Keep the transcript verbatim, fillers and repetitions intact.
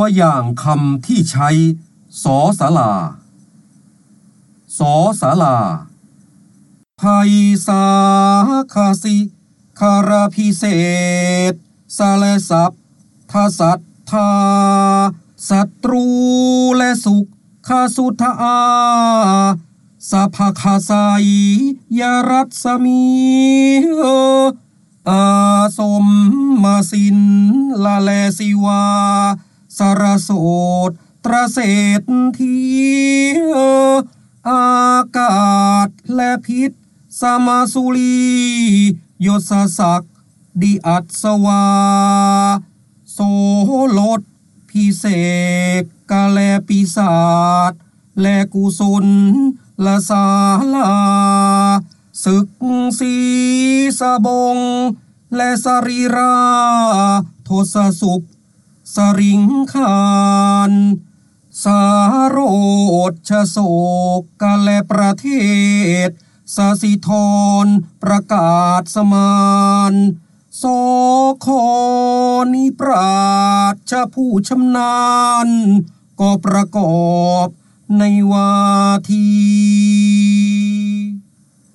ตัวอย่างคำที่ใช้สอศาลาสอศาลาไพศาคาสิคาราพิเศษสาและสัพทาสัทธาศัตรูและสุขคาสุทธาสัพพคาไสยรัศมีอาสมมาสินละแลสิวาสารโสตตรเศรษฐีอากาศและพิษสมาสุลียศศักดิ์ดิอัศวาโสลดพิเศษกาแลปิศาจและกุศลละสาลาศึกสีสบงและสรีราทศสุขสริงคานสารโชโศกกาและประเทศสสิธรประกาศสมานโสคนิปราชผู้ชำนาญก็ประกอบในวาที